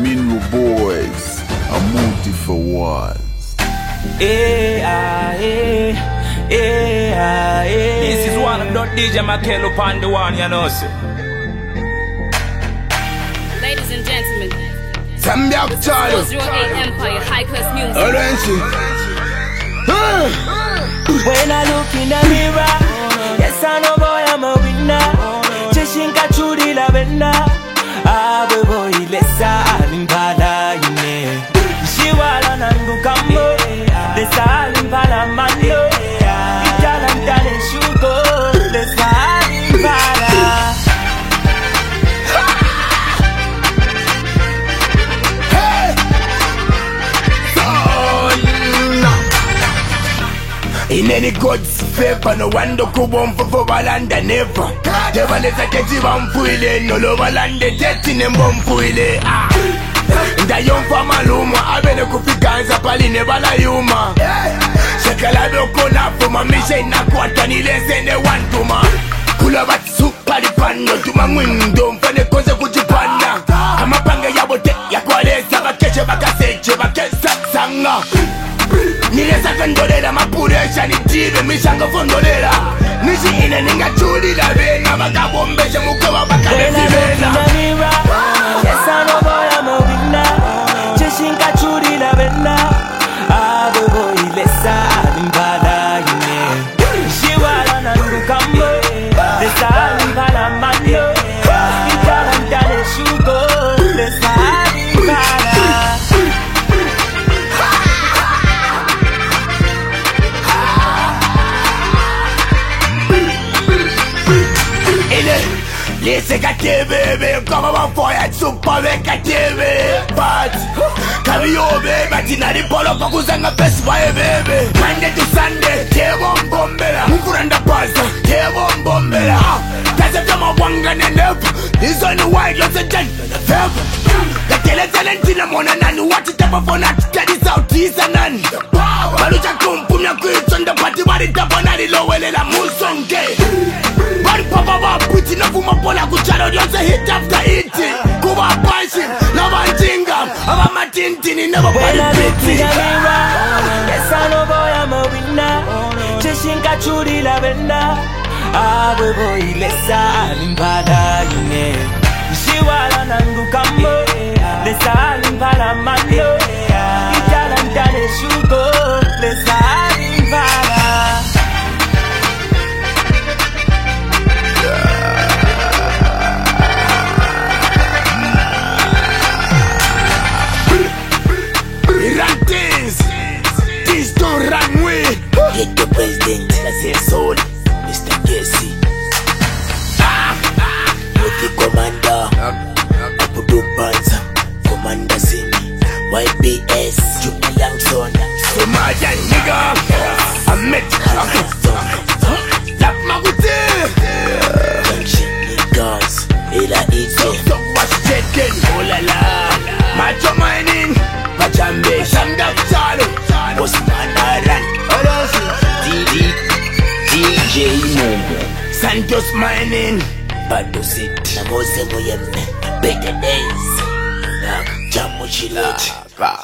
Minro boys, a multi for ones. This is one of the DJ Makelo upon the one, you know, sir. Ladies and gentlemen, Zambia Charlie. 08 Empire, high class music. When I look in the mirror, yes I know boy I'm a winner. Chashinga chudi la venda, boy lesa alimpala ine. Shiwala nangu kambo, lesa alimpala mando. Itala mtane shuko, lesa alimpala. In any God's favor, no one do go on for Valanda never. Never let a get you on Puile, no lower land, the death in a Bompuile. The young farmer Luma, I better go for Ganza Pali, never la Yuma. Shakalado Kona for my mission, Nakwatani, less than the one to ma. Kulabat soup, Palipano, to my window, for the Cosa Kuchipanda. Kamapanga Yabote, Yakwale, Sabakesha, Bakase, Bakasa, Sanga. Nilesa kandolera mapuresha nitive mishanga fondolera Nishi ine ninga chuli la vena Vagabombeshe mukewa bakadesi vena. Yes I know boy I'm a winner. Chashinga chudi la vena, boy lesa alimpala ine. Shiwala nangu kambo, lesa alimpala mando. Itala mtane shuko, lesa alimpala. Lese katebe, come on for it, super katebe. But Kabiobe, Matinari Polo Pakuzanga best by baby. Monday to Sunday, Tevon Bombera, Mufuranda Pasta, Tevon Bombera. That's a drama one and up. This on the white, you're a jet, the feather. The Teletalent in the morning, and what it up for that, that is out, is an end. Balucha Kumpuna Quits on the party, what it up on the low and a Musong gay. Papa putting up my bola kucharo just a hit after hit. Kuba punching, lava jinga, I'm a tintin, never when I look in the mirror, yes I know boy I'm a winner. Chashinga chudi la venda, boy lesa alimpala ine. Shiwala nangu kambo, lesa alimpala mando. Itala mtane shuko, lesa alimpala. Get the president, that's his soul, Mr. Casey. With the commander, Abudu Banza, Commander Simi, YBS, Junior Youngson. So my nigga, I met Lap Maguti. Junction niggas, Ela EJ. So much taken, oh la la. Macho mining, Majambe, Shamdak Charlie. Osmanaran, DJ Momo, Santos mining, Badosit, Namose Moyemme, Better Days, Jamuchilet.